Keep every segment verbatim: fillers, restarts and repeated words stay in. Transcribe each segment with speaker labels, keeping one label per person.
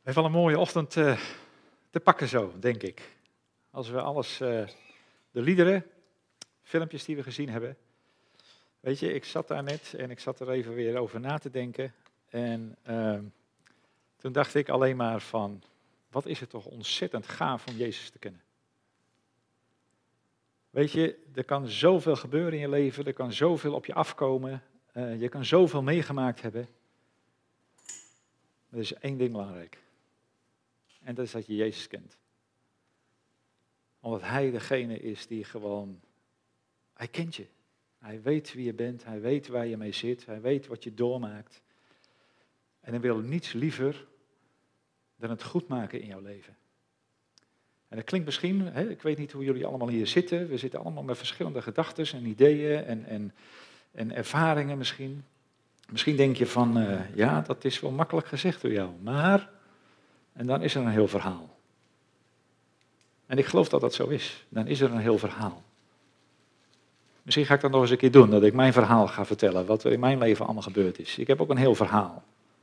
Speaker 1: heeft wel een mooie ochtend uh, te pakken zo, denk ik. Als we alles, uh, de liederen, filmpjes die we gezien hebben. Weet je, ik zat daar net en ik zat er even weer over na te denken. En uh, toen dacht ik alleen maar van, wat is het toch ontzettend gaaf om Jezus te kennen. Weet je, er kan zoveel gebeuren in je leven, er kan zoveel op je afkomen. Uh, je kan zoveel meegemaakt hebben. Er is één ding belangrijk. En dat is dat je Jezus kent. Omdat Hij degene is die gewoon, Hij kent je. Hij weet wie je bent, Hij weet waar je mee zit, Hij weet wat je doormaakt. En Hij wil niets liever dan het goed maken in jouw leven. En dat klinkt misschien, hè, ik weet niet hoe jullie allemaal hier zitten, we zitten allemaal met verschillende gedachten en ideeën en, en, en ervaringen misschien. Misschien denk je van, uh, ja, dat is wel makkelijk gezegd door jou, maar... En dan is er een heel verhaal. En ik geloof dat dat zo is. Dan is er een heel verhaal. Misschien ga ik dat nog eens een keer doen, dat ik mijn verhaal ga vertellen, wat er in mijn leven allemaal gebeurd is. Ik heb ook een heel verhaal.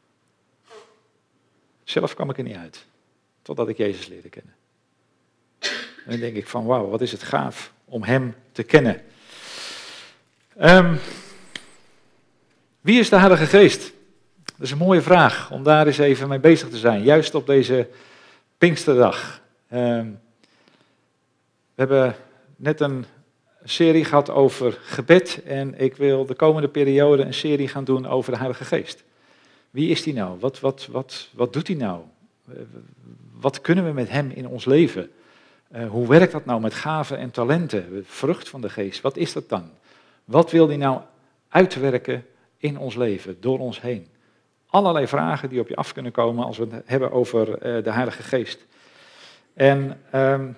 Speaker 1: Zelf kwam ik er niet uit, totdat ik Jezus leerde kennen. En dan denk ik van, wauw, wat is het gaaf om Hem te kennen. Um, wie is de Heilige Geest? Dat is een mooie vraag, om daar eens even mee bezig te zijn, juist op deze Pinksterdag. Um, we hebben net een serie gehad over gebed en ik wil de komende periode een serie gaan doen over de Heilige Geest. Wie is die nou? Wat, wat, wat, wat doet hij nou? Wat kunnen we met Hem in ons leven? Uh, hoe werkt dat nou met gaven en talenten? Vrucht van de Geest, wat is dat dan? Wat wil hij nou uitwerken in ons leven, door ons heen? Allerlei vragen die op je af kunnen komen als we het hebben over uh, de Heilige Geest. En um,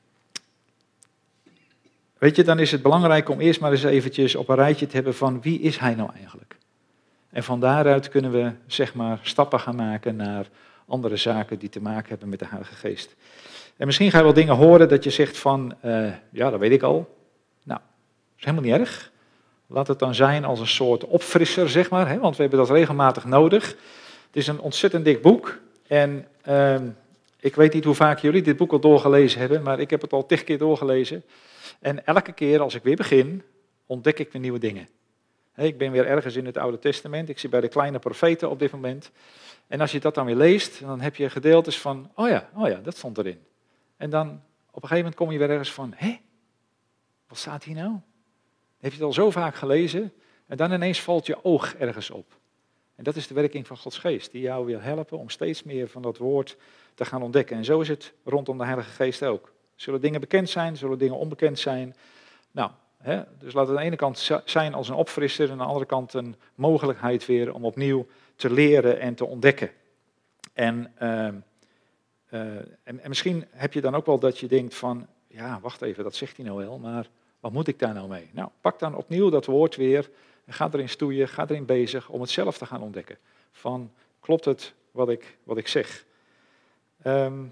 Speaker 1: weet je, dan is het belangrijk om eerst maar eens eventjes op een rijtje te hebben van wie is Hij nou eigenlijk? En van daaruit kunnen we zeg maar stappen gaan maken naar andere zaken die te maken hebben met de Heilige Geest. En misschien ga je wel dingen horen dat je zegt van, uh, ja, dat weet ik al. Nou, dat is helemaal niet erg. Laat het dan zijn als een soort opfrisser, zeg maar, hè, want we hebben dat regelmatig nodig. Het is een ontzettend dik boek en uh, ik weet niet hoe vaak jullie dit boek al doorgelezen hebben, maar ik heb het al tig keer doorgelezen. En elke keer als ik weer begin, ontdek ik weer nieuwe dingen. Ik ben weer ergens in het Oude Testament, ik zit bij de kleine profeten op dit moment. En als je dat dan weer leest, dan heb je gedeeltes van, oh ja, oh ja, dat stond erin. En dan op een gegeven moment kom je weer ergens van, hé, wat staat hier nou? Heb je het al zo vaak gelezen en dan ineens valt je oog ergens op. En dat is de werking van Gods Geest, die jou wil helpen om steeds meer van dat woord te gaan ontdekken. En zo is het rondom de Heilige Geest ook. Zullen dingen bekend zijn, zullen dingen onbekend zijn. Nou, hè, dus laat het aan de ene kant zijn als een opfrisser en aan de andere kant een mogelijkheid weer om opnieuw te leren en te ontdekken. En, uh, uh, en, en misschien heb je dan ook wel dat je denkt van, ja, wacht even, dat zegt hij nou wel, maar wat moet ik daar nou mee? Nou, pak dan opnieuw dat woord weer en ga erin stoeien, ga erin bezig om het zelf te gaan ontdekken. Van, klopt het wat ik, wat ik zeg? Um,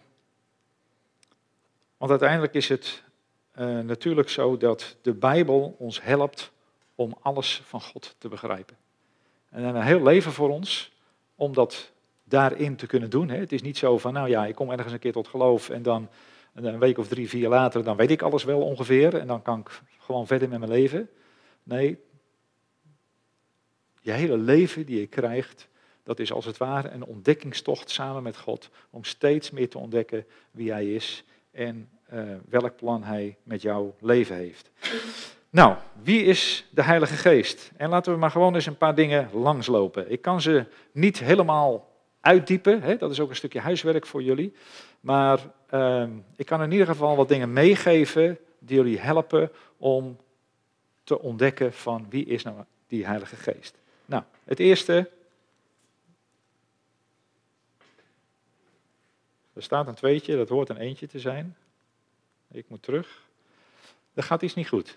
Speaker 1: want uiteindelijk is het uh, natuurlijk zo dat de Bijbel ons helpt om alles van God te begrijpen. En we hebben een heel leven voor ons om dat daarin te kunnen doen. Hè. Het is niet zo van, nou ja, ik kom ergens een keer tot geloof en dan een week of drie, vier later, dan weet ik alles wel ongeveer en dan kan ik gewoon verder met mijn leven. Nee, je hele leven die je krijgt, dat is als het ware een ontdekkingstocht samen met God om steeds meer te ontdekken wie Hij is en uh, welk plan Hij met jouw leven heeft. Nou, wie is de Heilige Geest? En laten we maar gewoon eens een paar dingen langslopen. Ik kan ze niet helemaal uitdiepen, hè? Dat is ook een stukje huiswerk voor jullie. Maar uh, ik kan in ieder geval wat dingen meegeven die jullie helpen om te ontdekken van wie is nou die Heilige Geest. Nou, het eerste. Er staat een tweetje, dat hoort een eentje te zijn. Ik moet terug. Er gaat iets niet goed.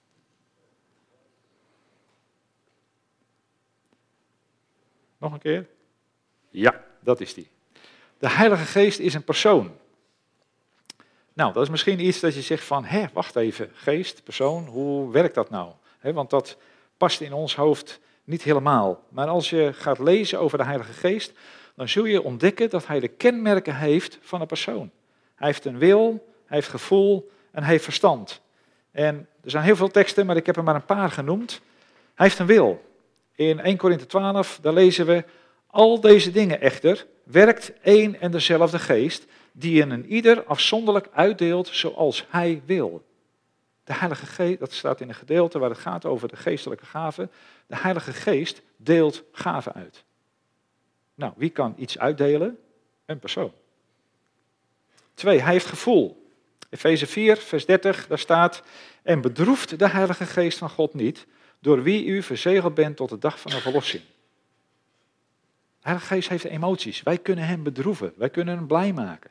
Speaker 1: Nog een keer? Ja, dat is die. De Heilige Geest is een persoon. Nou, dat is misschien iets dat je zegt van, hé, wacht even, geest, persoon, hoe werkt dat nou? He, want dat past in ons hoofd niet helemaal. Maar als je gaat lezen over de Heilige Geest, dan zul je ontdekken dat hij de kenmerken heeft van een persoon. Hij heeft een wil, hij heeft gevoel en hij heeft verstand. En er zijn heel veel teksten, maar ik heb er maar een paar genoemd. Hij heeft een wil. In Eerste Korinthe twaalf, daar lezen we, al deze dingen echter werkt één en dezelfde geest, die in een ieder afzonderlijk uitdeelt zoals hij wil. De Heilige Geest, dat staat in een gedeelte waar het gaat over de geestelijke gaven. De Heilige Geest deelt gaven uit. Nou, wie kan iets uitdelen? Een persoon. Twee, hij heeft gevoel. Efeze vier, vers dertig, daar staat, en bedroeft de Heilige Geest van God niet, door wie u verzegeld bent tot de dag van de verlossing. De Heilige Geest heeft emoties. Wij kunnen hem bedroeven. Wij kunnen hem blij maken.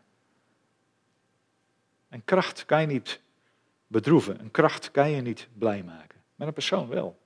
Speaker 1: Een kracht kan je niet bedroeven. Een kracht kan je niet blij maken. Maar een persoon wel.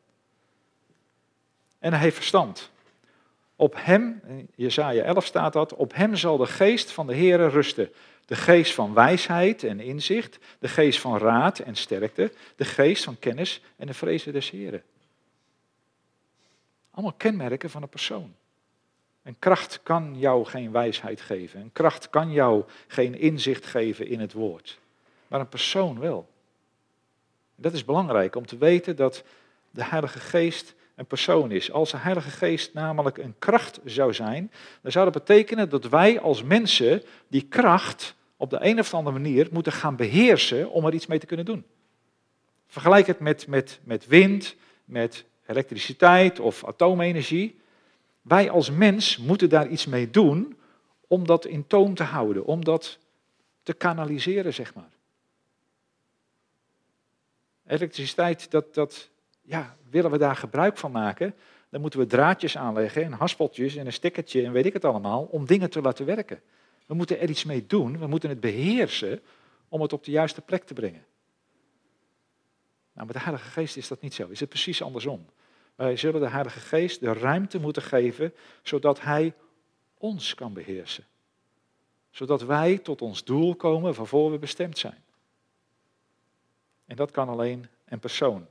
Speaker 1: En hij heeft verstand. Op hem, in Jesaja elf staat dat, op hem zal de geest van de Heere rusten. De geest van wijsheid en inzicht, de geest van raad en sterkte, de geest van kennis en de vrezen des Heeren. Allemaal kenmerken van een persoon. Een kracht kan jou geen wijsheid geven. Een kracht kan jou geen inzicht geven in het woord. Maar een persoon wel. Dat is belangrijk om te weten dat de Heilige Geest een persoon is. Als de Heilige Geest namelijk een kracht zou zijn, dan zou dat betekenen dat wij als mensen die kracht op de een of andere manier moeten gaan beheersen om er iets mee te kunnen doen. Vergelijk het met, met, met wind, met elektriciteit of atoomenergie. Wij als mens moeten daar iets mee doen om dat in toom te houden, om dat te kanaliseren, zeg maar. Elektriciteit, dat, dat, ja, willen we daar gebruik van maken, dan moeten we draadjes aanleggen en haspeltjes en een stekkertje en weet ik het allemaal, om dingen te laten werken. We moeten er iets mee doen, we moeten het beheersen om het op de juiste plek te brengen. Nou, met de Heilige Geest is dat niet zo, is het precies andersom. Wij zullen de Heilige Geest de ruimte moeten geven, zodat Hij ons kan beheersen. Zodat wij tot ons doel komen waarvoor we bestemd zijn. En dat kan alleen een persoon.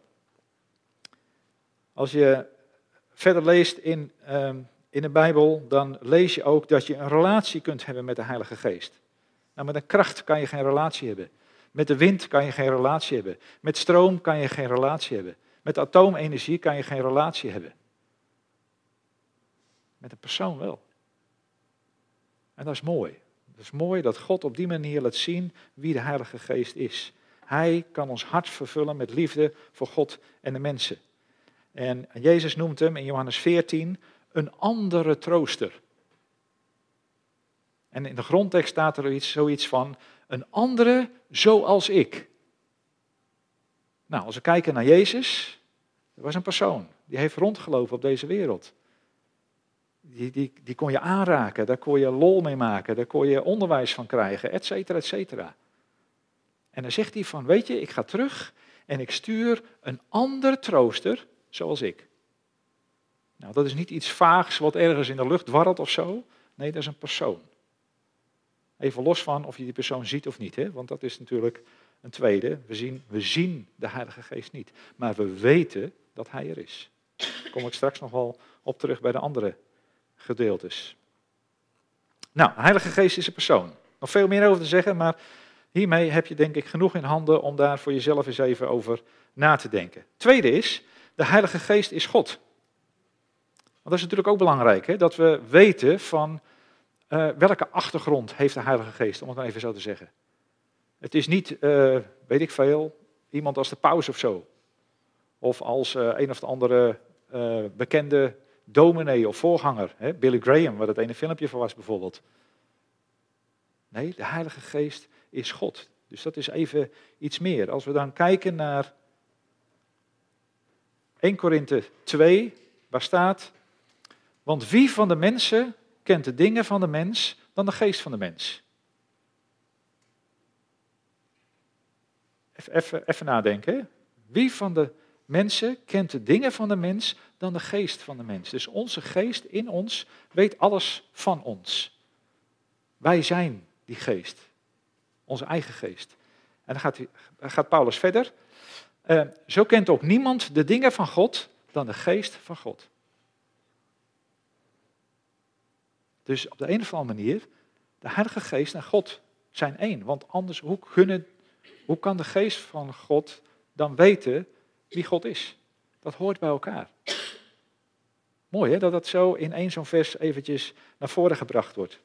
Speaker 1: Als je verder leest in, um, in de Bijbel, dan lees je ook dat je een relatie kunt hebben met de Heilige Geest. Nou, met een kracht kan je geen relatie hebben. Met de wind kan je geen relatie hebben. Met stroom kan je geen relatie hebben. Met atoomenergie kan je geen relatie hebben. Met een persoon wel. En dat is mooi. Het is mooi dat God op die manier laat zien wie de Heilige Geest is. Hij kan ons hart vervullen met liefde voor God en de mensen. En Jezus noemt hem in Johannes veertien een andere trooster. En in de grondtekst staat er iets, zoiets van een andere zoals ik. Nou, als we kijken naar Jezus, dat was een persoon. Die heeft rondgelopen op deze wereld. Die, die, die kon je aanraken, daar kon je lol mee maken, daar kon je onderwijs van krijgen, et cetera, et cetera. En dan zegt hij van, weet je, ik ga terug en ik stuur een andere trooster zoals ik. Nou, dat is niet iets vaags wat ergens in de lucht dwarrelt of zo. Nee, dat is een persoon. Even los van of je die persoon ziet of niet, hè? Want dat is natuurlijk een tweede. We zien, we zien de Heilige Geest niet, maar we weten dat Hij er is. Daar kom ik straks nog wel op terug bij de andere gedeeltes. Nou, de Heilige Geest is een persoon. Nog veel meer over te zeggen, maar hiermee heb je denk ik genoeg in handen om daar voor jezelf eens even over na te denken. Tweede is, de Heilige Geest is God. Want dat is natuurlijk ook belangrijk, hè? Dat we weten van uh, welke achtergrond heeft de Heilige Geest, om het maar even zo te zeggen. Het is niet, uh, weet ik veel, iemand als de paus of zo. Of als uh, een of de andere uh, bekende dominee of voorganger. Hè? Billy Graham, waar het ene filmpje van was bijvoorbeeld. Nee, de Heilige Geest is God. Dus dat is even iets meer. Als we dan kijken naar Eerste Korinthe twee, waar staat, want wie van de mensen kent de dingen van de mens dan de geest van de mens? Even, even, even nadenken. Hè? Wie van de mensen kent de dingen van de mens dan de geest van de mens? Dus onze geest in ons weet alles van ons. Wij zijn die geest. Onze eigen geest. En dan gaat, hij, dan gaat Paulus verder. Uh, zo kent ook niemand de dingen van God dan de geest van God. Dus op de een of andere manier, de Heilige Geest en God zijn één. Want anders, hoe, kunnen, hoe kan de Geest van God dan weten wie God is? Dat hoort bij elkaar. Mooi hè, dat dat zo in één zo'n vers eventjes naar voren gebracht wordt.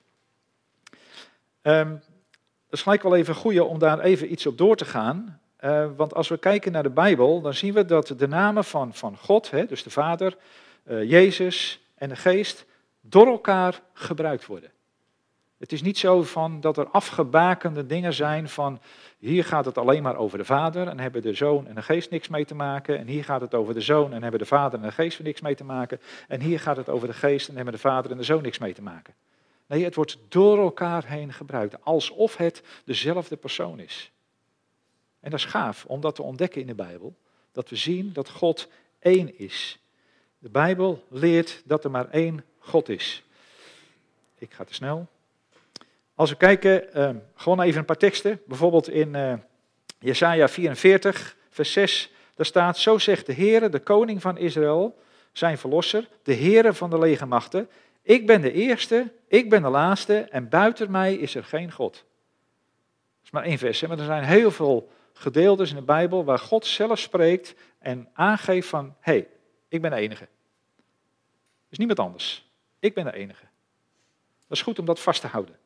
Speaker 1: Um, dat is gelijk wel even goed om daar even iets op door te gaan. Uh, want als we kijken naar de Bijbel, dan zien we dat de namen van, van God, hè, dus de Vader, uh, Jezus en de Geest, door elkaar gebruikt worden. Het is niet zo van dat er afgebakende dingen zijn van hier gaat het alleen maar over de Vader en hebben de Zoon en de Geest niks mee te maken. En hier gaat het over de Zoon en hebben de Vader en de Geest er niks mee te maken. En hier gaat het over de Geest en hebben de Vader en de Zoon niks mee te maken. Nee, het wordt door elkaar heen gebruikt, alsof het dezelfde persoon is. En dat is gaaf om dat te ontdekken in de Bijbel, dat we zien dat God één is. De Bijbel leert dat er maar één God is. Ik ga te snel. Als we kijken, uh, gewoon even een paar teksten. Bijvoorbeeld in uh, Jesaja vierenveertig, vers zes. Daar staat, zo zegt de Heere, de koning van Israël, zijn verlosser, de Heere van de legermachten. Ik ben de eerste, ik ben de laatste en buiten mij is er geen God. Dat is maar één vers, hè? Maar er zijn heel veel gedeeltes in de Bijbel waar God zelf spreekt en aangeeft van, hé, hey, ik ben de enige. Er is niemand anders. Ik ben de enige. Dat is goed om dat vast te houden.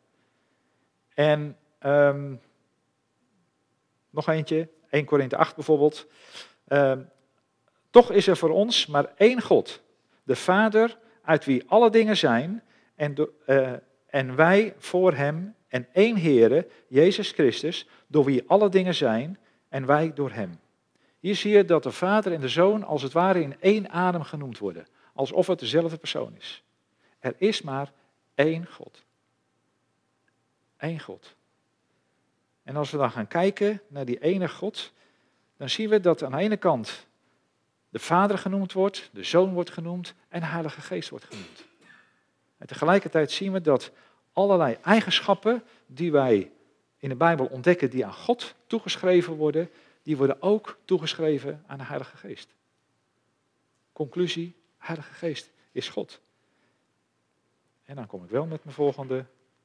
Speaker 1: En um, nog eentje, eerste Korinthe acht bijvoorbeeld. Um, Toch is er voor ons maar één God, de Vader, uit wie alle dingen zijn, en, do, uh, en wij voor hem, en één Heere, Jezus Christus, door wie alle dingen zijn, en wij door hem. Hier zie je dat de Vader en de Zoon als het ware in één adem genoemd worden, alsof het dezelfde persoon is. Er is maar één God. Eén God. En als we dan gaan kijken naar die ene God, dan zien we dat aan de ene kant de Vader genoemd wordt, de Zoon wordt genoemd en de Heilige Geest wordt genoemd. En tegelijkertijd zien we dat allerlei eigenschappen die wij in de Bijbel ontdekken, die aan God toegeschreven worden, die worden ook toegeschreven aan de Heilige Geest. Conclusie, Heilige Geest is God. En dan kom ik wel met mijn volgende.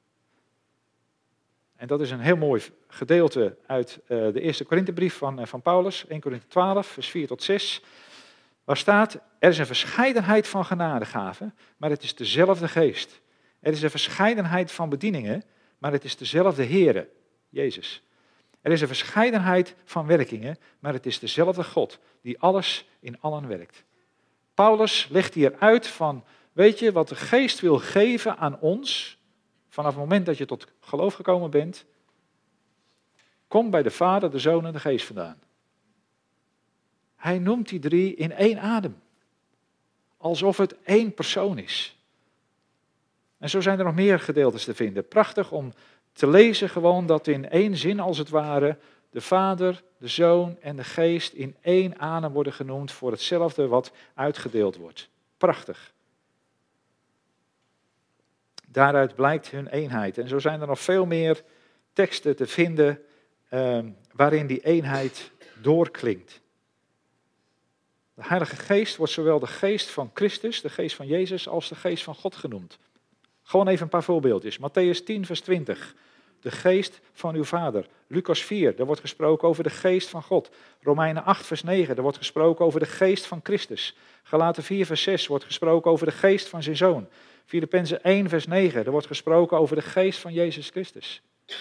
Speaker 1: En dat is een heel mooi gedeelte uit uh, de eerste Korinthebrief van, uh, van Paulus, eerste Korinthe twaalf, vers vier tot zes. Waar staat, er is een verscheidenheid van genadegaven, maar het is dezelfde Geest. Er is een verscheidenheid van bedieningen, maar het is dezelfde Heere, Jezus. Er is een verscheidenheid van werkingen, maar het is dezelfde God, die alles in allen werkt. Paulus legt hier uit van, weet je, wat de Geest wil geven aan ons, vanaf het moment dat je tot geloof gekomen bent, kom bij de Vader, de Zoon en de Geest vandaan. Hij noemt die drie in één adem. Alsof het één persoon is. En zo zijn er nog meer gedeeltes te vinden. Prachtig om te lezen gewoon dat in één zin als het ware de Vader, de Zoon en de Geest in één adem worden genoemd voor hetzelfde wat uitgedeeld wordt. Prachtig. Daaruit blijkt hun eenheid. En zo zijn er nog veel meer teksten te vinden uh, waarin die eenheid doorklinkt. De Heilige Geest wordt zowel de geest van Christus, de geest van Jezus, als de geest van God genoemd. Gewoon even een paar voorbeeldjes. Matthäus tien, vers twintig. De geest van uw Vader. Lucas vier, daar wordt gesproken over de geest van God. Romeinen acht, vers negen, daar wordt gesproken over de geest van Christus. Galaten vier, vers zes, wordt gesproken over de geest van zijn Zoon. Filippenzen één, vers negen, er wordt gesproken over de geest van Jezus Christus.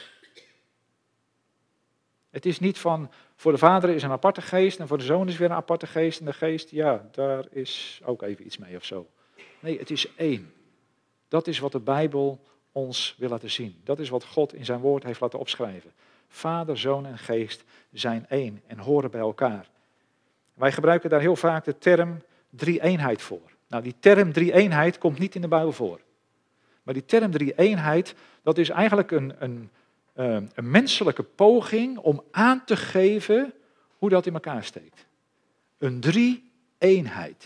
Speaker 1: Het is niet van, voor de Vader is een aparte geest en voor de Zoon is weer een aparte geest. En de geest, ja, daar is ook even iets mee of zo. Nee, het is één. Dat is wat de Bijbel ons wil laten zien. Dat is wat God in zijn woord heeft laten opschrijven. Vader, Zoon en Geest zijn één en horen bij elkaar. Wij gebruiken daar heel vaak de term drie-eenheid voor. Nou, die term drie-eenheid komt niet in de Bijbel voor. Maar die term drie-eenheid, dat is eigenlijk een, een, een menselijke poging om aan te geven hoe dat in elkaar steekt. Een drie-eenheid.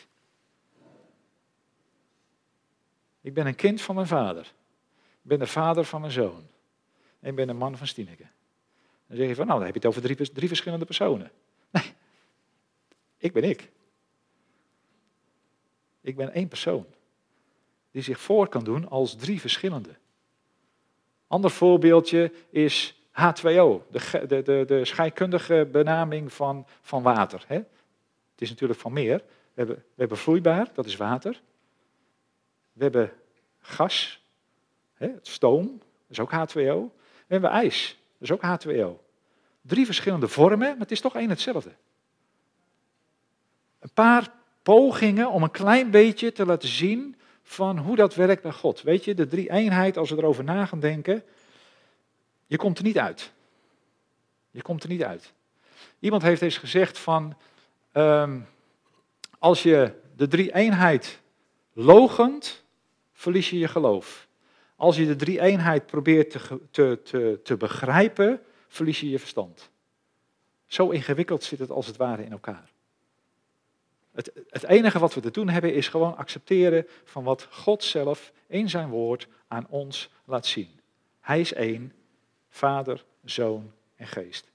Speaker 1: Ik ben een kind van mijn vader. Ik ben de vader van mijn zoon. En ik ben een man van Stieneke. Dan zeg je van, nou, dan heb je het over drie, drie verschillende personen. Nee, ik ben ik. Ik ben één persoon. die zich voor kan doen als drie verschillende. Ander voorbeeldje is H twee O, de, de, de, de scheikundige benaming van, van water. Hè? Het is natuurlijk van meer. We hebben, we hebben vloeibaar, dat is water. We hebben gas, hè, stoom, dat is ook H twee O. We hebben ijs, dat is ook H twee O. Drie verschillende vormen, maar het is toch één hetzelfde. Een paar pogingen om een klein beetje te laten zien van hoe dat werkt bij God. Weet je, de drie eenheid, als we erover na gaan denken, je komt er niet uit. Je komt er niet uit. Iemand heeft eens gezegd van, um, als je de drie eenheid loochent, verlies je je geloof. Als je de drie eenheid probeert te, te, te, te begrijpen, verlies je je verstand. Zo ingewikkeld zit het als het ware in elkaar. Het, het enige wat we te doen hebben is gewoon accepteren van wat God zelf in zijn woord aan ons laat zien. Hij is één, Vader, Zoon en Geest.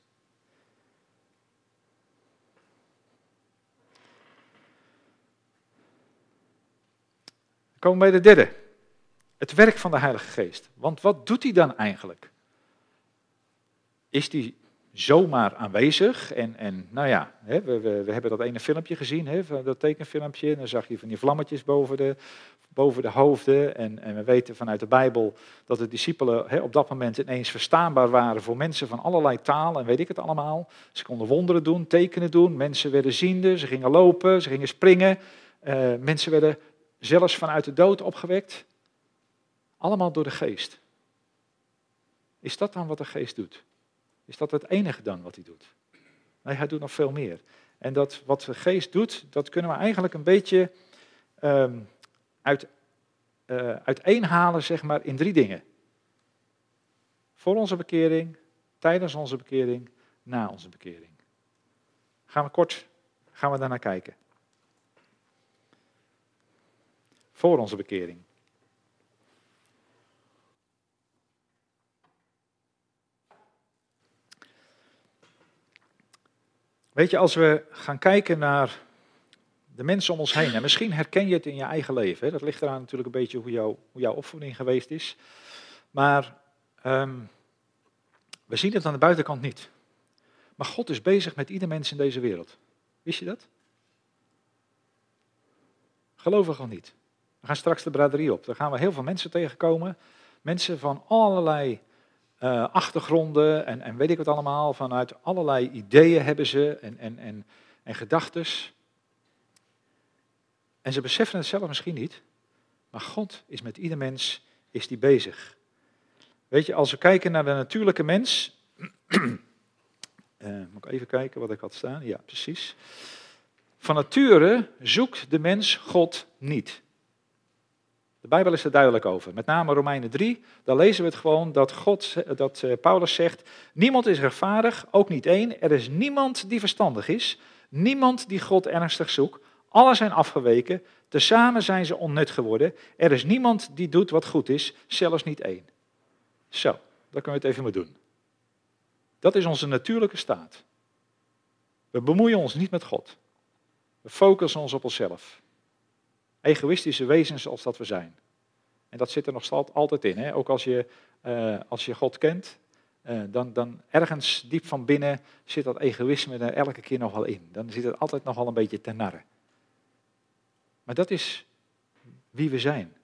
Speaker 1: Dan komen we bij de derde. Het werk van de Heilige Geest. Want wat doet hij dan eigenlijk? Is hij zomaar aanwezig? En, en nou ja, hè, we, we, we hebben dat ene filmpje gezien, hè, dat tekenfilmpje. En dan zag je van die vlammetjes boven de, boven de hoofden. En, en we weten vanuit de Bijbel dat de discipelen hè, op dat moment ineens verstaanbaar waren voor mensen van allerlei taal en weet ik het allemaal. Ze konden wonderen doen, tekenen doen. Mensen werden ziende, ze gingen lopen, ze gingen springen. Uh, mensen werden zelfs vanuit de dood opgewekt. Allemaal door de Geest. Is dat dan wat de Geest doet? Is dat het enige dan wat hij doet? Nee, hij doet nog veel meer. En dat wat de Geest doet, dat kunnen we eigenlijk een beetje um, uit, uh, uiteenhalen, zeg maar, in drie dingen. Voor onze bekering, tijdens onze bekering, na onze bekering. Gaan we kort, gaan we daarnaar kijken. Voor onze bekering. Weet je, als we gaan kijken naar de mensen om ons heen, en misschien herken je het in je eigen leven, hè? Dat ligt eraan natuurlijk een beetje hoe, jou, hoe jouw opvoeding geweest is, maar um, we zien het aan de buitenkant niet. Maar God is bezig met ieder mens in deze wereld. Wist je dat? Gelovig of niet? We gaan straks de braderie op. Daar gaan we heel veel mensen tegenkomen. Mensen van allerlei uh, achtergronden en, en weet ik wat allemaal. Vanuit allerlei ideeën hebben ze en, en, en, en gedachtes. En ze beseffen het zelf misschien niet. Maar God is met ieder mens is die bezig. Weet je, als we kijken naar de natuurlijke mens. uh, moet ik even kijken wat ik had staan. Ja, precies. Van nature zoekt de mens God niet. De Bijbel is er duidelijk over. Met name Romeinen drie, daar lezen we het gewoon dat, God, dat Paulus zegt, niemand is rechtvaardig, ook niet één. Er is niemand die verstandig is, niemand die God ernstig zoekt. Alle zijn afgeweken, tezamen zijn ze onnut geworden. Er is niemand die doet wat goed is, zelfs niet één. Zo, daar kunnen we het even mee doen. Dat is onze natuurlijke staat. We bemoeien ons niet met God. We focussen ons op onszelf. Egoïstische wezens als dat we zijn. En dat zit er nog altijd in. Hè? Ook als je, uh, als je God kent, uh, dan, dan ergens diep van binnen zit dat egoïsme er elke keer nog wel in. Dan zit het altijd nog wel een beetje te narren. Maar dat is wie we zijn.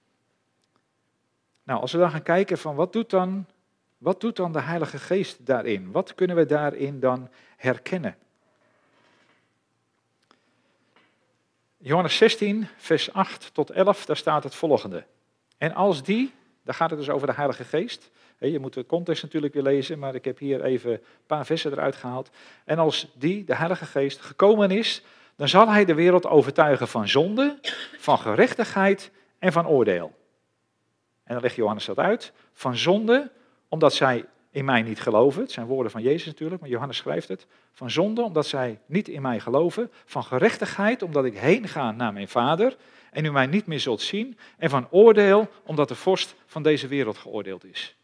Speaker 1: Nou, als we dan gaan kijken van wat doet dan, wat doet dan de Heilige Geest daarin? Wat kunnen we daarin dan herkennen? Johannes zestien, vers acht tot elf, daar staat het volgende. En als die, daar gaat het dus over de Heilige Geest. Je moet de context natuurlijk weer lezen, maar ik heb hier even een paar versen eruit gehaald. En als die, de Heilige Geest, gekomen is, dan zal hij de wereld overtuigen van zonde, van gerechtigheid en van oordeel. En dan legt Johannes dat uit. Van zonde, omdat zij in mij niet geloven. Het zijn woorden van Jezus natuurlijk, maar Johannes schrijft het. Van zonde, omdat zij niet in mij geloven. Van gerechtigheid, omdat ik heen ga naar mijn Vader en u mij niet meer zult zien. En van oordeel, omdat de vorst van deze wereld geoordeeld is.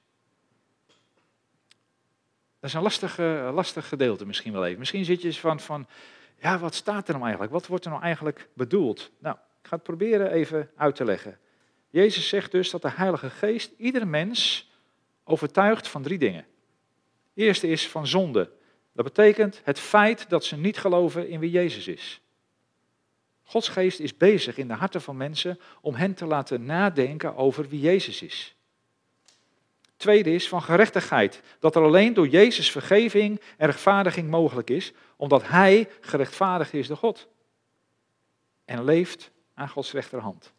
Speaker 1: Dat is een lastig, uh, lastig gedeelte misschien wel even. Misschien zit je eens van, van, ja, wat staat er nou eigenlijk? Wat wordt er nou eigenlijk bedoeld? Nou, ik ga het proberen even uit te leggen. Jezus zegt dus dat de Heilige Geest iedere mens overtuigt van drie dingen. De eerste is van zonde. Dat betekent het feit dat ze niet geloven in wie Jezus is. Gods geest is bezig in de harten van mensen om hen te laten nadenken over wie Jezus is. Tweede is van gerechtigheid. Dat er alleen door Jezus vergeving en rechtvaardiging mogelijk is, omdat Hij gerechtvaardigd is door God. En leeft aan Gods rechterhand.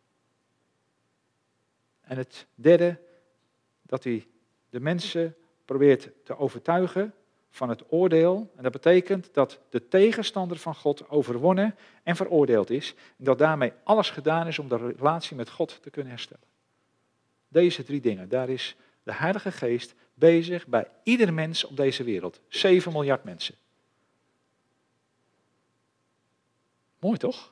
Speaker 1: En het derde, dat hij de mensen probeert te overtuigen van het oordeel. En dat betekent dat de tegenstander van God overwonnen en veroordeeld is. En dat daarmee alles gedaan is om de relatie met God te kunnen herstellen. Deze drie dingen, daar is de Heilige Geest bezig bij ieder mens op deze wereld. zeven miljard mensen. Mooi toch?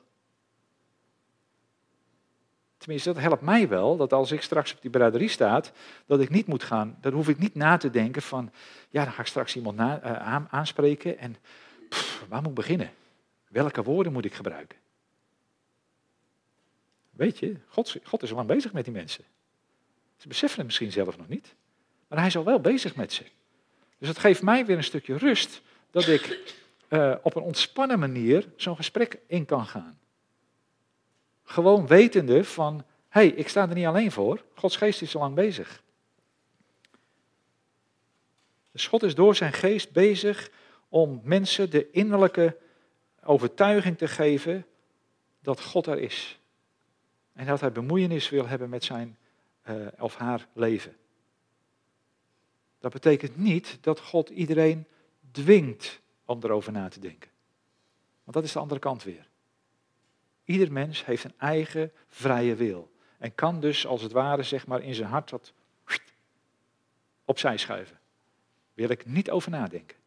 Speaker 1: Tenminste, dat helpt mij wel, dat als ik straks op die braderie sta, dat ik niet moet gaan, dan hoef ik niet na te denken van, ja, dan ga ik straks iemand na, uh, aan, aanspreken en pff, waar moet ik beginnen? Welke woorden moet ik gebruiken? Weet je, God, God is al lang bezig met die mensen. Ze beseffen het misschien zelf nog niet, maar hij is al wel bezig met ze. Dus het geeft mij weer een stukje rust, dat ik uh, op een ontspannen manier zo'n gesprek in kan gaan. Gewoon wetende van, hé, hey, ik sta er niet alleen voor. Gods geest is al lang bezig. Dus God is door zijn geest bezig om mensen de innerlijke overtuiging te geven dat God er is. En dat hij bemoeienis wil hebben met zijn uh, of haar leven. Dat betekent niet dat God iedereen dwingt om erover na te denken. Want dat is de andere kant weer. Ieder mens heeft een eigen vrije wil. En kan dus als het ware zeg maar in zijn hart dat opzij schuiven. Wil ik niet over nadenken.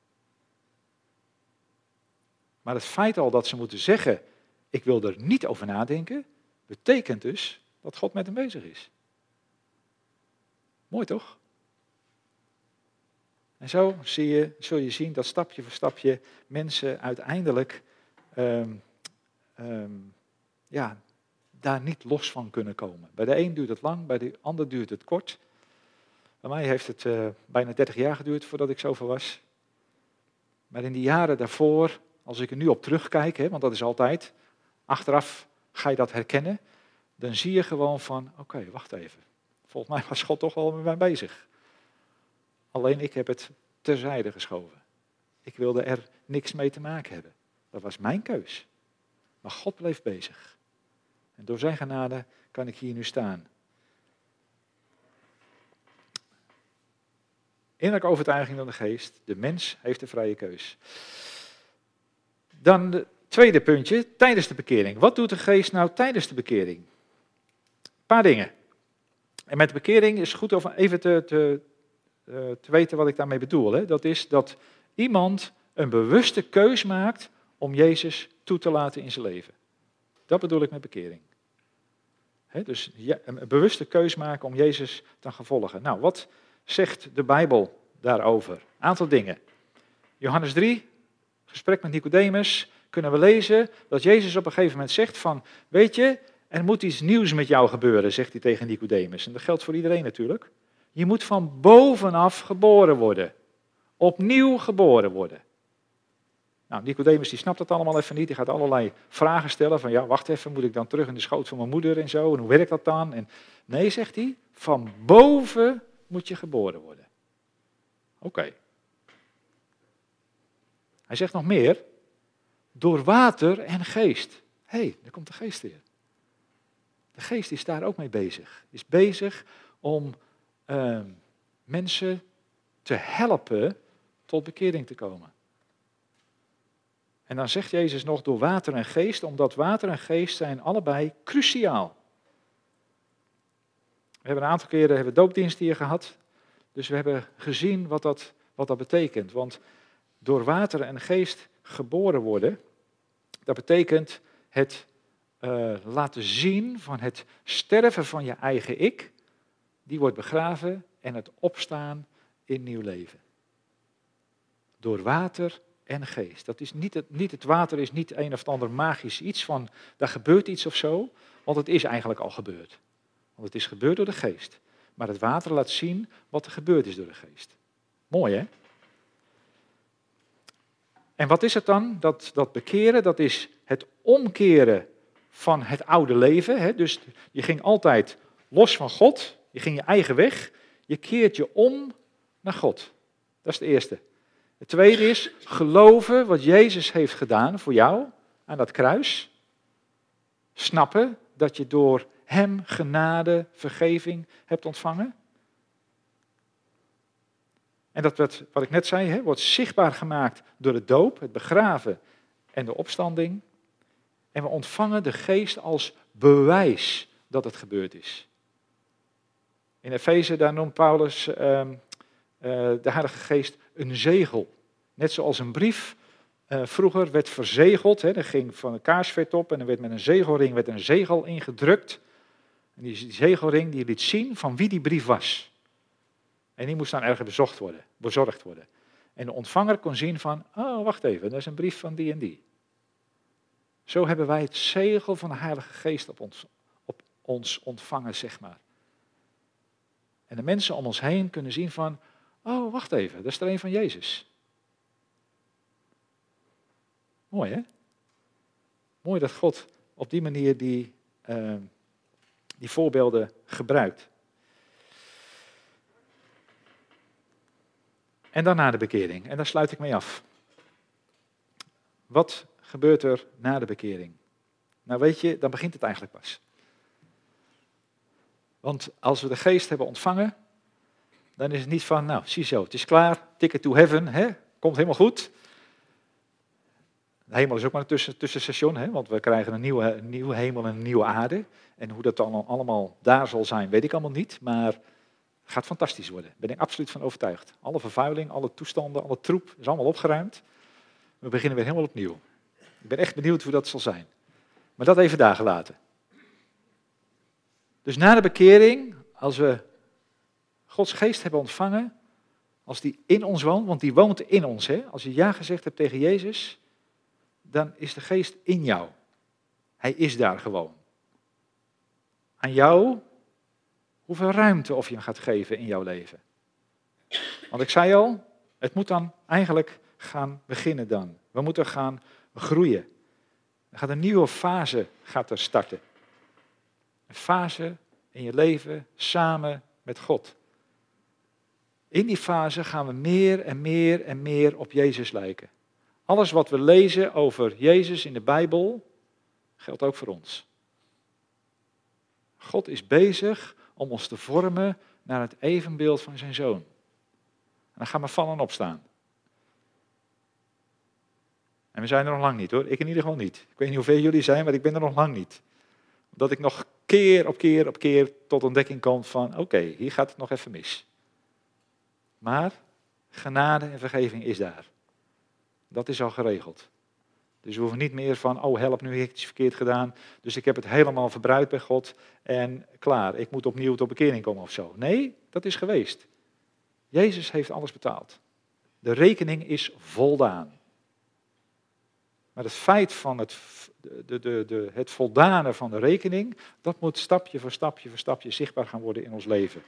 Speaker 1: Maar het feit al dat ze moeten zeggen, ik wil er niet over nadenken, betekent dus dat God met hem bezig is. Mooi toch? En zo zie je, zul je zien dat stapje voor stapje mensen uiteindelijk um, um, ja, daar niet los van kunnen komen. Bij de een duurt het lang, bij de ander duurt het kort. Bij mij heeft het uh, bijna dertig jaar geduurd voordat ik zover was. Maar in die jaren daarvoor, als ik er nu op terugkijk, hè, want dat is altijd, achteraf ga je dat herkennen, dan zie je gewoon van, oké, okay, wacht even. Volgens mij was God toch wel met mij bezig. Alleen ik heb het terzijde geschoven. Ik wilde er niks mee te maken hebben. Dat was mijn keus. Maar God bleef bezig. En door zijn genade kan ik hier nu staan. Innerlijke overtuiging van de geest. De mens heeft de vrije keus. Dan het tweede puntje, tijdens de bekering. Wat doet de geest nou tijdens de bekering? Een paar dingen. En met de bekering is het goed om even te, te, te weten wat ik daarmee bedoel. Hè. Dat is dat iemand een bewuste keus maakt om Jezus toe te laten in zijn leven. Dat bedoel ik met bekering. He, dus ja, een bewuste keus maken om Jezus te gaan volgen. Nou, wat zegt de Bijbel daarover? Aantal dingen. Johannes drie, gesprek met Nicodemus, kunnen we lezen dat Jezus op een gegeven moment zegt van, weet je, er moet iets nieuws met jou gebeuren, zegt hij tegen Nicodemus. En dat geldt voor iedereen natuurlijk. Je moet van bovenaf geboren worden. Opnieuw geboren worden. Nou, Nicodemus die snapt dat allemaal even niet. Die gaat allerlei vragen stellen van, ja, wacht even, moet ik dan terug in de schoot van mijn moeder en zo? En hoe werkt dat dan? En nee, zegt hij, van boven moet je geboren worden. Oké. Okay. Hij zegt nog meer, door water en geest. Hé, hey, daar komt de geest weer. De geest is daar ook mee bezig. Is bezig om uh, mensen te helpen tot bekering te komen. En dan zegt Jezus nog door water en geest, omdat water en geest zijn allebei cruciaal. We hebben een aantal keren hebben doopdienst hier gehad, dus we hebben gezien wat dat, wat dat betekent. Want door water en geest geboren worden, dat betekent het uh, laten zien van het sterven van je eigen ik, die wordt begraven en het opstaan in nieuw leven. Door water en geest. Dat is niet, het, niet het water is niet een of ander magisch iets van, daar gebeurt iets of zo, want het is eigenlijk al gebeurd. Want het is gebeurd door de geest. Maar het water laat zien wat er gebeurd is door de geest. Mooi, hè? En wat is het dan? Dat, dat bekeren, dat is het omkeren van het oude leven. Hè? Dus je ging altijd los van God. Je ging je eigen weg. Je keert je om naar God. Dat is het eerste. Het tweede is geloven wat Jezus heeft gedaan voor jou aan dat kruis. Snappen dat je door hem genade, vergeving hebt ontvangen. En dat werd, wat ik net zei, hè, wordt zichtbaar gemaakt door de doop, het begraven en de opstanding. En we ontvangen de geest als bewijs dat het gebeurd is. In Efeze, daar noemt Paulus uh, uh, de Heilige Geest een zegel. Net zoals een brief uh, vroeger werd verzegeld. Hè, er ging van een kaarsvet op en er werd met een zegelring werd een zegel ingedrukt. En die, die zegelring die liet zien van wie die brief was. En die moest dan ergens bezocht worden, bezorgd worden. En de ontvanger kon zien van, oh wacht even, dat is een brief van die en die. Zo hebben wij het zegel van de Heilige Geest op ons, op ons ontvangen, zeg maar. En de mensen om ons heen kunnen zien van, oh wacht even, dat is er een van Jezus. Mooi hè? Mooi dat God op die manier die, uh, die voorbeelden gebruikt. En dan na de bekering. En daar sluit ik mee af. Wat gebeurt er na de bekering? Nou weet je, dan begint het eigenlijk pas. Want als we de geest hebben ontvangen, dan is het niet van, nou, ziezo, het is klaar, ticket to heaven, hè? Komt helemaal goed. De hemel is ook maar een tussen, tussenstation, hè? Want we krijgen een nieuwe, een nieuwe hemel en een nieuwe aarde. En hoe dat dan allemaal daar zal zijn, weet ik allemaal niet, maar het gaat fantastisch worden. Daar ben ik absoluut van overtuigd. Alle vervuiling, alle toestanden, alle troep is allemaal opgeruimd. We beginnen weer helemaal opnieuw. Ik ben echt benieuwd hoe dat zal zijn. Maar dat even daar gelaten. Dus na de bekering, als we Gods geest hebben ontvangen, als die in ons woont, want die woont in ons. Hè? Als je ja gezegd hebt tegen Jezus, dan is de geest in jou. Hij is daar gewoon. Aan jou hoeveel ruimte of je hem gaat geven in jouw leven. Want ik zei al, het moet dan eigenlijk gaan beginnen dan. We moeten gaan groeien. Er gaat een nieuwe fase gaat er starten. Een fase in je leven samen met God. In die fase gaan we meer en meer en meer op Jezus lijken. Alles wat we lezen over Jezus in de Bijbel, geldt ook voor ons. God is bezig om ons te vormen naar het evenbeeld van zijn Zoon. En dan gaan we vallen en opstaan. En we zijn er nog lang niet hoor, ik in ieder geval niet. Ik weet niet hoeveel jullie zijn, maar ik ben er nog lang niet. Dat ik nog keer op keer op keer tot ontdekking kom van, oké, okay, hier gaat het nog even mis. Maar genade en vergeving is daar. Dat is al geregeld. Dus we hoeven niet meer van, oh help, nu heb ik iets verkeerd gedaan, dus ik heb het helemaal verbruikt bij God en klaar, ik moet opnieuw tot bekering komen of zo. Nee, dat is geweest. Jezus heeft alles betaald. De rekening is voldaan. Maar het feit van het, de, de, de, het voldanen van de rekening, dat moet stapje voor stapje voor stapje zichtbaar gaan worden in ons leven.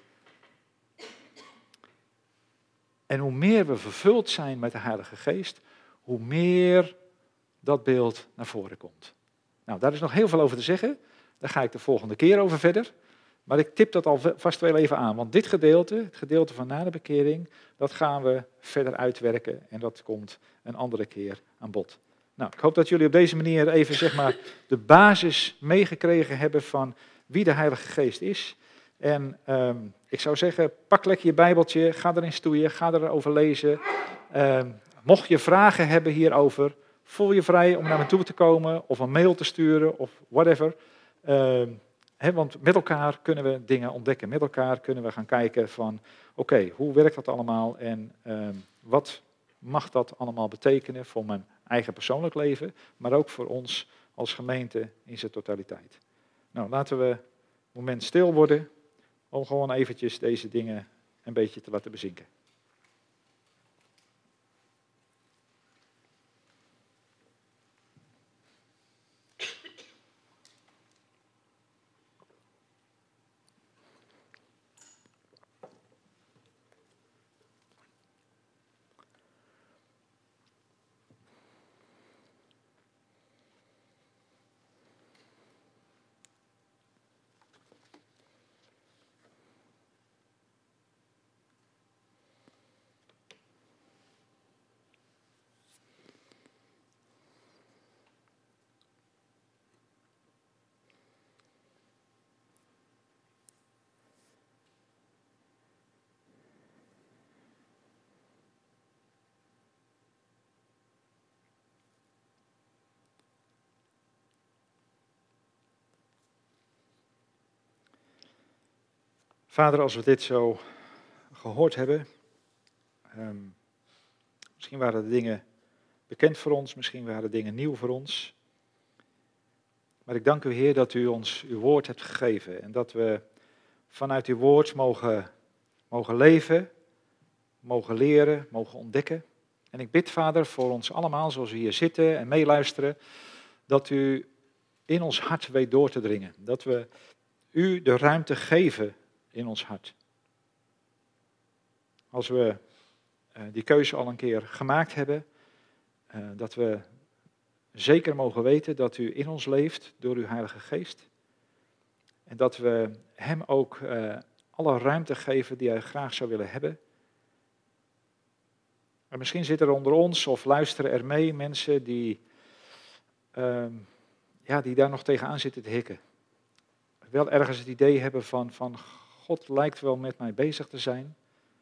Speaker 1: En hoe meer we vervuld zijn met de Heilige Geest, hoe meer dat beeld naar voren komt. Nou, daar is nog heel veel over te zeggen. Daar ga ik de volgende keer over verder. Maar ik tip dat alvast wel even aan. Want dit gedeelte, het gedeelte van na de bekering, dat gaan we verder uitwerken. En dat komt een andere keer aan bod. Nou, ik hoop dat jullie op deze manier even zeg maar, de basis meegekregen hebben van wie de Heilige Geest is. En um, ik zou zeggen, pak lekker je Bijbeltje, ga erin stoeien, ga erover lezen. Um, mocht je vragen hebben hierover, voel je vrij om naar me toe te komen of een mail te sturen of whatever. Um, he, want met elkaar kunnen we dingen ontdekken. Met elkaar kunnen we gaan kijken van, oké, okay, hoe werkt dat allemaal en um, wat mag dat allemaal betekenen voor mijn eigen persoonlijk leven, maar ook voor ons als gemeente in zijn totaliteit. Nou, laten we een moment stil worden om gewoon eventjes deze dingen een beetje te laten bezinken. Vader, als we dit zo gehoord hebben, um, misschien waren de dingen bekend voor ons, misschien waren de dingen nieuw voor ons. Maar ik dank u, Heer, dat u ons uw woord hebt gegeven en dat we vanuit uw woord mogen, mogen leven, mogen leren, mogen ontdekken. En ik bid, Vader, voor ons allemaal, zoals we hier zitten en meeluisteren, dat u in ons hart weet door te dringen. Dat we u de ruimte geven in ons hart. Als we uh, die keuze al een keer gemaakt hebben, uh, dat we zeker mogen weten dat u in ons leeft door uw Heilige Geest. En dat we hem ook uh, alle ruimte geven die hij graag zou willen hebben. En misschien zitten er onder ons of luisteren er mee mensen die, uh, ja, die daar nog tegenaan zitten te hikken. Wel ergens het idee hebben van, van God lijkt wel met mij bezig te zijn.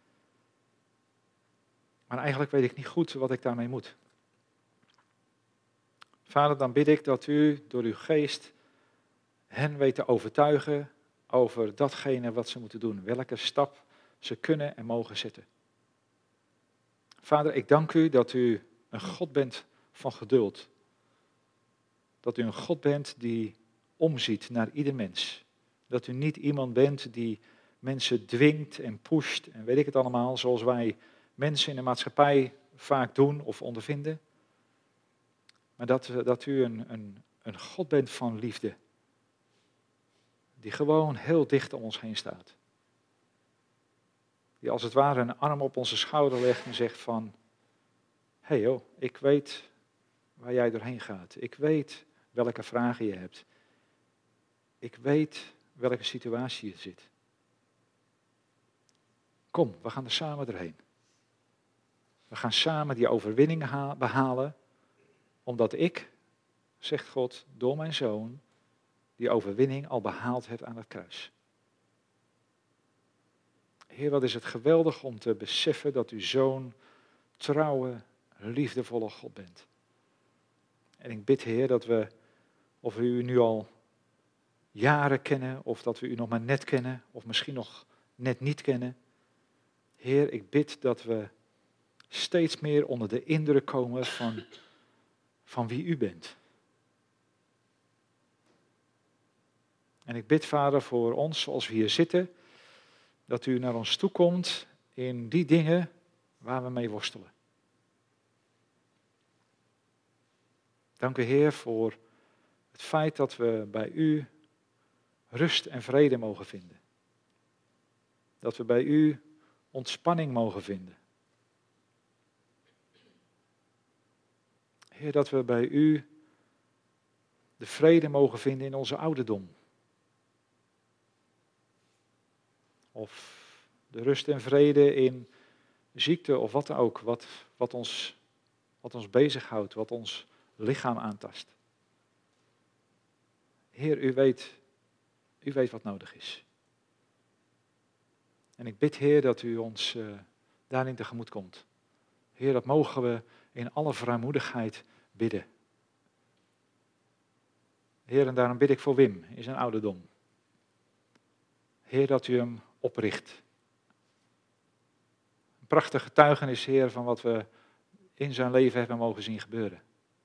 Speaker 1: Maar eigenlijk weet ik niet goed wat ik daarmee moet. Vader, dan bid ik dat u door uw geest hen weet te overtuigen over datgene wat ze moeten doen. Welke stap ze kunnen en mogen zetten. Vader, ik dank u dat u een God bent van geduld. Dat u een God bent die omziet naar ieder mens. Dat u niet iemand bent die mensen dwingt en pusht en weet ik het allemaal, zoals wij mensen in de maatschappij vaak doen of ondervinden. Maar dat, dat u een, een, een God bent van liefde. Die gewoon heel dicht om ons heen staat. Die als het ware een arm op onze schouder legt en zegt van, hé hey joh, ik weet waar jij doorheen gaat. Ik weet welke vragen je hebt. Ik weet welke situatie je zit. Kom, we gaan er samen doorheen. We gaan samen die overwinning ha- behalen, omdat ik, zegt God, door mijn zoon, die overwinning al behaald heb aan het kruis. Heer, wat is het geweldig om te beseffen dat u zo'n trouwe, liefdevolle God bent. En ik bid, Heer, dat we, of we u nu al jaren kennen, of dat we u nog maar net kennen, of misschien nog net niet kennen. Heer, ik bid dat we steeds meer onder de indruk komen van, van wie u bent. En ik bid, Vader, voor ons, zoals we hier zitten, dat u naar ons toe komt in die dingen waar we mee worstelen. Dank u, Heer, voor het feit dat we bij u rust en vrede mogen vinden. Dat we bij u ontspanning mogen vinden. Heer, dat we bij u de vrede mogen vinden in onze ouderdom. Of de rust en vrede in ziekte of wat dan ook, wat, wat, ons, wat ons bezighoudt, wat ons lichaam aantast. Heer, u weet, u weet wat nodig is. En ik bid, Heer, dat u ons uh, daarin tegemoet komt. Heer, dat mogen we in alle vrijmoedigheid bidden. Heer, en daarom bid ik voor Wim in zijn ouderdom. Heer, dat u hem opricht. Een prachtig getuigenis, Heer, van wat we in zijn leven hebben mogen zien gebeuren.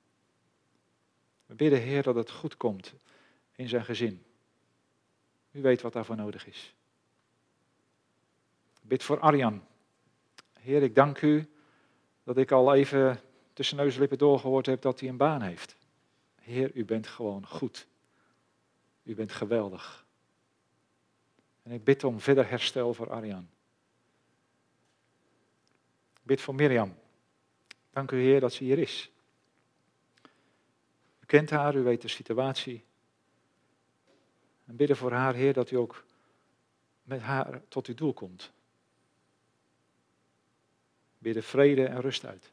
Speaker 1: We bidden, Heer, dat het goed komt in zijn gezin. U weet wat daarvoor nodig is. Ik bid voor Arjan. Heer, ik dank u dat ik al even tussen neus en lippen doorgehoord heb dat hij een baan heeft. Heer, u bent gewoon goed. U bent geweldig. En ik bid om verder herstel voor Arjan. Ik bid voor Mirjam. Dank u, Heer, dat ze hier is. U kent haar, u weet de situatie. En bidden voor haar, Heer, dat u ook met haar tot uw doel komt. Bidden vrede en rust uit.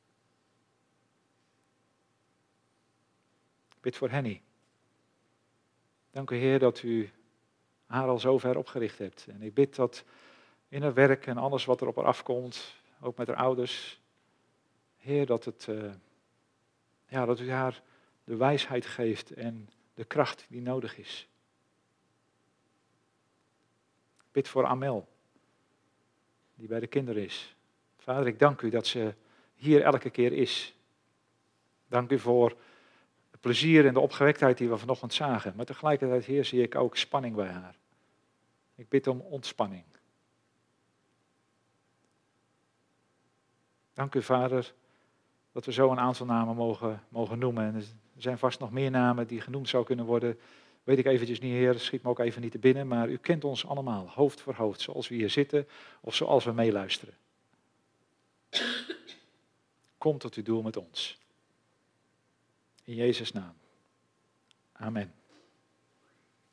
Speaker 1: Ik bid voor Henny. Dank u, Heer, dat u haar al zover opgericht hebt. En ik bid dat in haar werk en alles wat er op haar afkomt, ook met haar ouders, Heer, dat, het, uh, ja, dat u haar de wijsheid geeft en de kracht die nodig is. bid voor Amel, die bij de kinderen is. Vader, ik dank u dat ze hier elke keer is. Dank u voor het plezier en de opgewektheid die we vanochtend zagen. Maar tegelijkertijd, Heer, zie ik ook spanning bij haar. Ik bid om ontspanning. Dank u, Vader, dat we zo een aantal namen mogen, mogen noemen. En er zijn vast nog meer namen die genoemd zou kunnen worden. Weet ik eventjes niet, Heer, schiet me ook even niet te binnen. Maar u kent ons allemaal, hoofd voor hoofd, zoals we hier zitten of zoals we meeluisteren. Kom tot uw doel met ons. In Jezus' naam. Amen.